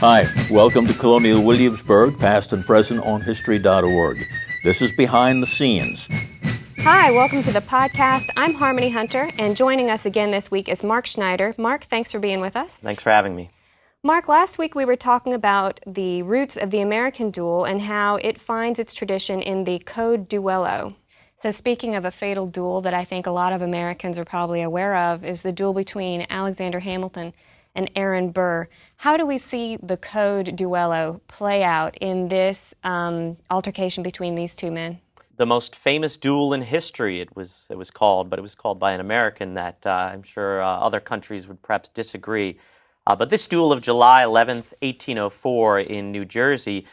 Hi, welcome to Colonial Williamsburg, past and present on History.org. This is Behind the Scenes. Hi, welcome to the podcast. I'm Harmony Hunter, and joining us again this week is Mark Schneider. Mark, thanks for being with us. Thanks for having me. Mark, last week we were talking about the roots of the American duel and how it finds its tradition in the Code Duello. So speaking of a fatal duel that I think a lot of Americans are probably aware of is the duel between Alexander Hamilton and Aaron Burr. How do we see the Code Duello play out in this altercation between these two men? The most famous duel in history, it was called, but it was called by an American that I'm sure other countries would perhaps disagree. But this duel of July 11th, 1804 in New Jersey,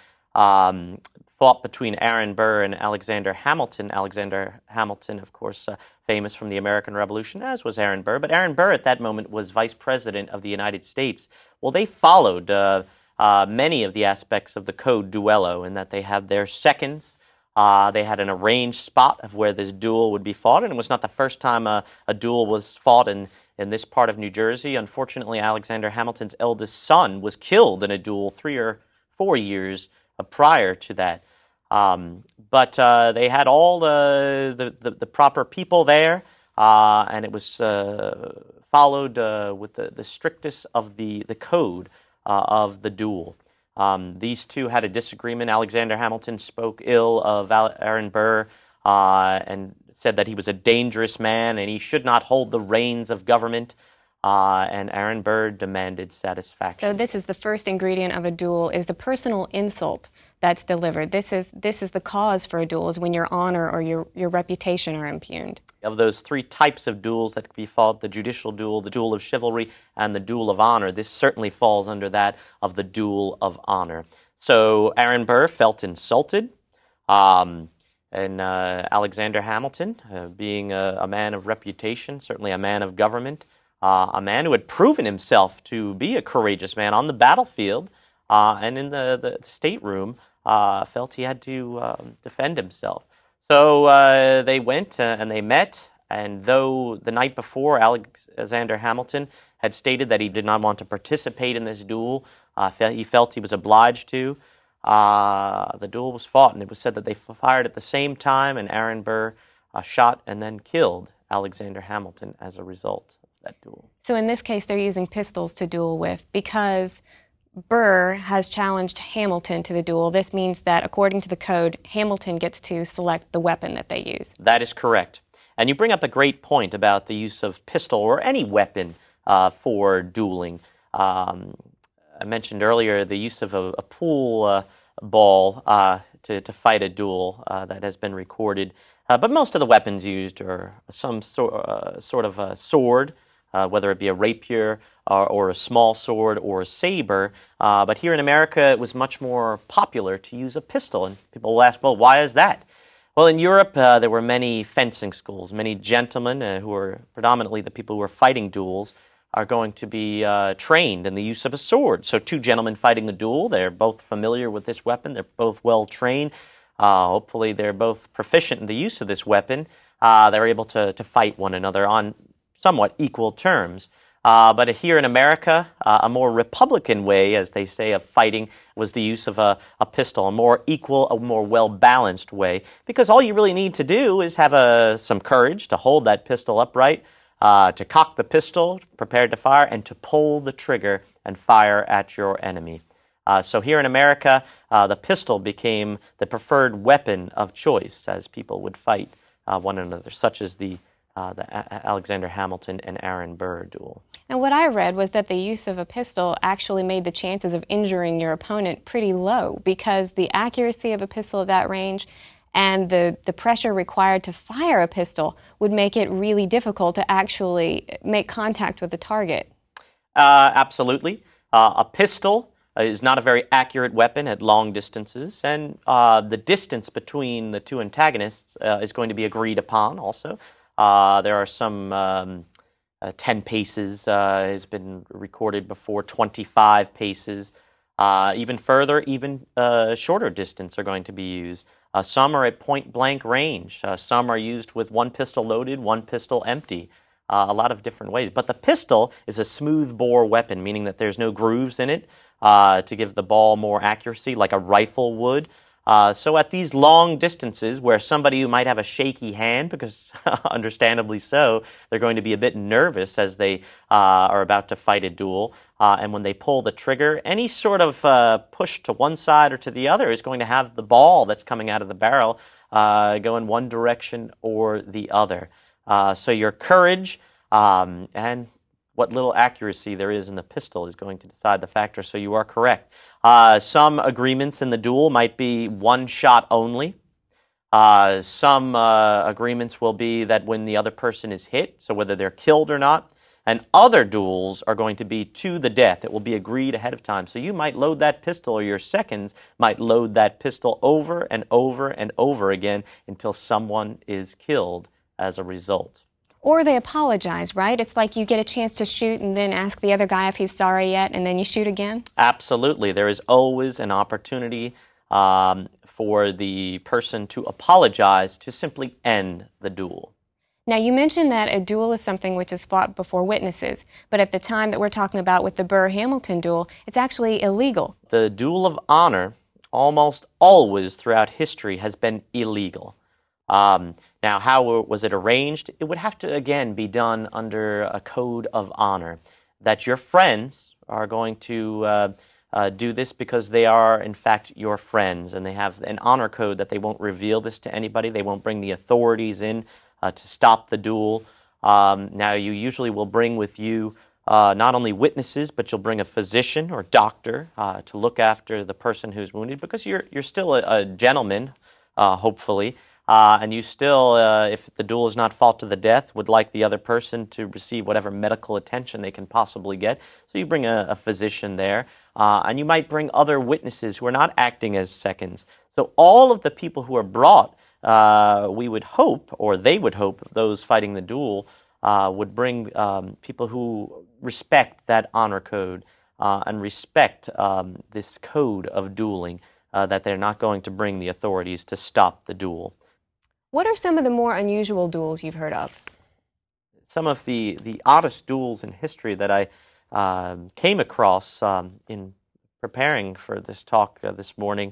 fought between Aaron Burr and Alexander Hamilton. Alexander Hamilton, of course, famous from the American Revolution, as was Aaron Burr. But Aaron Burr at that moment was Vice President of the United States. Well, they followed many of the aspects of the Code Duello in that they had their seconds. They had an arranged spot of where this duel would be fought, and it was not the first time a duel was fought in this part of New Jersey. Unfortunately, Alexander Hamilton's eldest son was killed in a duel 3 or 4 years prior to that. But they had all the proper people there, and it was followed with the strictest of the code of the duel. These two had a disagreement. Alexander Hamilton spoke ill of Aaron Burr and said that he was a dangerous man and he should not hold the reins of government. And Aaron Burr demanded satisfaction. So this is the first ingredient of a duel, is the personal insult that's delivered. This is the cause for a duel, is when your honor or your reputation are impugned. Of those three types of duels that could be fought, the judicial duel, the duel of chivalry, and the duel of honor, this certainly falls under that of the duel of honor. So Aaron Burr felt insulted, and Alexander Hamilton, being a man of reputation, certainly a man of government, a man who had proven himself to be a courageous man on the battlefield and in the stateroom, felt he had to defend himself. So they went and they met, and though the night before Alexander Hamilton had stated that he did not want to participate in this duel, he felt he was obliged to, the duel was fought, and it was said that they fired at the same time, and Aaron Burr shot and then killed Alexander Hamilton as a result of that duel. So in this case, they're using pistols to duel with because Burr has challenged Hamilton to the duel. This means that, according to the code, Hamilton gets to select the weapon that they use. That is correct. And you bring up a great point about the use of pistol or any weapon for dueling. I mentioned earlier the use of a pool ball to fight a duel that has been recorded. But most of the weapons used are some sort of a sword, whether it be a rapier or a small sword or a saber. But here in America, it was much more popular to use a pistol. And people will ask, well, why is that? Well, in Europe, there were many fencing schools. Many gentlemen who were predominantly the people who were fighting duels are going to be trained in the use of a sword. So two gentlemen fighting a duel, they're both familiar with this weapon. They're both well trained. Hopefully, they're both proficient in the use of this weapon. They're able to fight one another on somewhat equal terms. But here in America, a more Republican way, as they say, of fighting was the use of a pistol, a more equal, a more well-balanced way, because all you really need to do is have some courage to hold that pistol upright, to cock the pistol, prepared to fire, and to pull the trigger and fire at your enemy. So here in America, the pistol became the preferred weapon of choice as people would fight one another, such as the Alexander Hamilton and Aaron Burr duel. And what I read was that the use of a pistol actually made the chances of injuring your opponent pretty low, because the accuracy of a pistol at that range and the pressure required to fire a pistol would make it really difficult to actually make contact with the target. Absolutely. A pistol is not a very accurate weapon at long distances, and the distance between the two antagonists is going to be agreed upon also. There are some 10 paces has been recorded before, 25 paces. Even further, even shorter distance are going to be used. Some are at point-blank range. Some are used with one pistol loaded, one pistol empty. a lot of different ways. But the pistol is a smooth bore weapon, meaning that there's no grooves in it to give the ball more accuracy, like a rifle would. So at these long distances where somebody who might have a shaky hand, because understandably so, they're going to be a bit nervous as they are about to fight a duel, and when they pull the trigger, any sort of push to one side or to the other is going to have the ball that's coming out of the barrel go in one direction or the other. So your courage and what little accuracy there is in the pistol is going to decide the factor, so you are correct. Some agreements in the duel might be one shot only. Some agreements will be that when the other person is hit, so whether they're killed or not, and other duels are going to be to the death. It will be agreed ahead of time. So you might load that pistol, or your seconds might load that pistol over and over and over again until someone is killed as a result. Or they apologize, right? It's like you get a chance to shoot and then ask the other guy if he's sorry yet, and then you shoot again? Absolutely. There is always an opportunity for the person to apologize to simply end the duel. Now, you mentioned that a duel is something which is fought before witnesses, but at the time that we're talking about with the Burr-Hamilton duel, it's actually illegal. The duel of honor, almost always throughout history, has been illegal. Now, how was it arranged? It would have to, again, be done under a code of honor, that your friends are going to do this because they are, in fact, your friends, and they have an honor code that they won't reveal this to anybody. They won't bring the authorities in to stop the duel. Now, you usually will bring with you not only witnesses, but you'll bring a physician or doctor to look after the person who's wounded, because you're still a gentleman, hopefully. And you still, if the duel is not fought to the death, would like the other person to receive whatever medical attention they can possibly get. So you bring a physician there, and you might bring other witnesses who are not acting as seconds. So all of the people who are brought, we would hope, or they would hope, those fighting the duel, would bring people who respect that honor code and respect this code of dueling, that they're not going to bring the authorities to stop the duel. What are some of the more unusual duels you've heard of? Some of the oddest duels in history that I came across in preparing for this talk this morning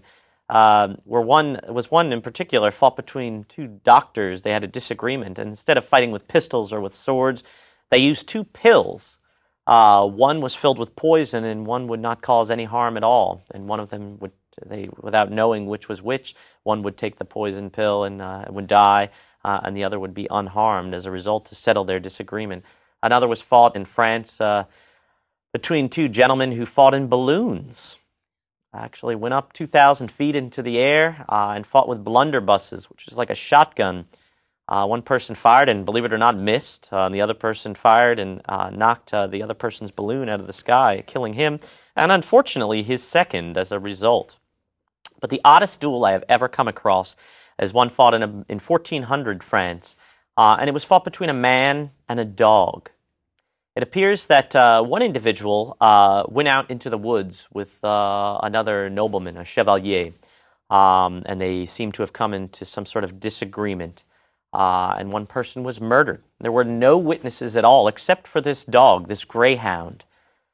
was one in particular fought between two doctors. They had a disagreement, and instead of fighting with pistols or with swords, they used two pills. One was filled with poison, and one would not cause any harm at all. And one of them would, without knowing which was which, one would take the poison pill and would die, and the other would be unharmed as a result to settle their disagreement. Another was fought in France between two gentlemen who fought in balloons. Actually went up 2,000 feet into the air and fought with blunderbusses, which is like a shotgun. One person fired and, believe it or not, missed. The other person fired and knocked the other person's balloon out of the sky, killing him, and unfortunately his second as a result. But the oddest duel I have ever come across is one fought in 1400 France, and it was fought between a man and a dog. It appears that one individual went out into the woods with another nobleman, a chevalier, and they seem to have come into some sort of disagreement, and one person was murdered. There were no witnesses at all except for this dog, this greyhound.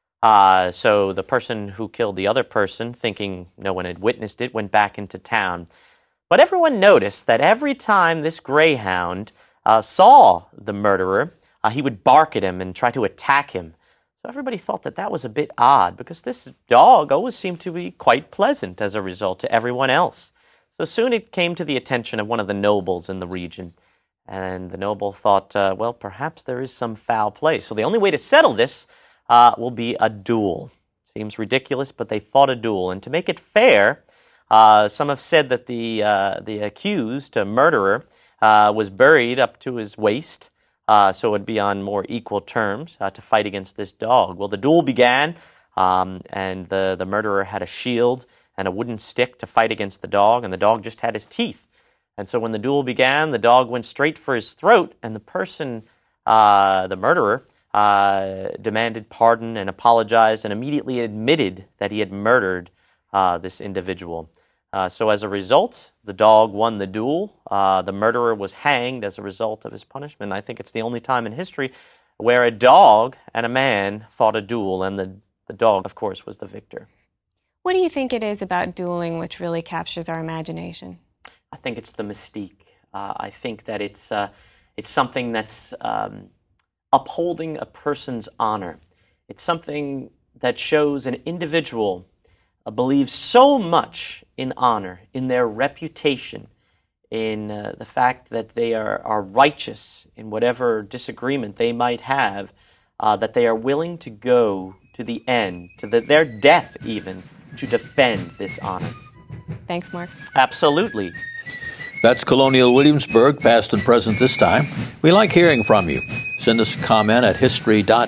So the person who killed the other person, thinking no one had witnessed it, went back into town. But everyone noticed that every time this greyhound saw the murderer, he would bark at him and try to attack him. So everybody thought that that was a bit odd, because this dog always seemed to be quite pleasant as a result to everyone else. So soon it came to the attention of one of the nobles in the region, and the noble thought, well, perhaps there is some foul play. So the only way to settle this will be a duel. Seems ridiculous, but they fought a duel. And to make it fair, some have said that the accused, murderer, was buried up to his waist, so it would be on more equal terms to fight against this dog. Well, the duel began, and the murderer had a shield and a wooden stick to fight against the dog, and the dog just had his teeth. And so when the duel began, the dog went straight for his throat, and the person, the murderer, demanded pardon and apologized and immediately admitted that he had murdered this individual. So as a result, the dog won the duel. The murderer was hanged as a result of his punishment. I think it's the only time in history where a dog and a man fought a duel, and the dog, of course, was the victor. What do you think it is about dueling which really captures our imagination? I think it's the mystique. I think that it's something that's upholding a person's honor. It's something that shows an individual believes so much in honor, in their reputation, in the fact that they are righteous in whatever disagreement they might have, that they are willing to go to the end, to their death even, to defend this honor. Thanks, Mark. Absolutely. That's Colonial Williamsburg, past and present this time. We like hearing from you. Send us a comment at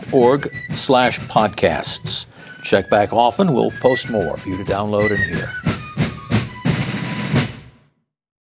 history.org/podcasts. Check back often. We'll post more for you to download and hear.